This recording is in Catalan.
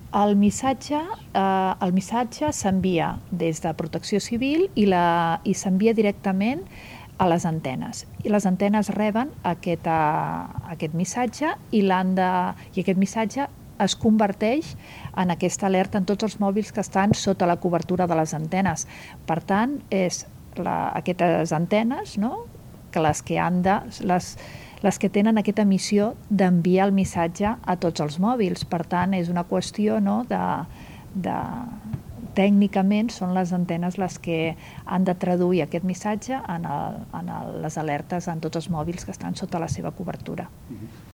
El missatge s'envia des de Protecció Civil i s'envia directament a les antenes. I les antenes reben aquest missatge i aquest missatge es converteix en aquesta alerta en tots els mòbils que estan sota la cobertura de les antenes. Per tant, aquestes antenes, no?, que les que tenen aquesta missió d'enviar el missatge a tots els mòbils. Per tant, és una qüestió, no?, tècnicament són les antenes les que han de traduir aquest missatge en les alertes en tots els mòbils que estan sota la seva cobertura.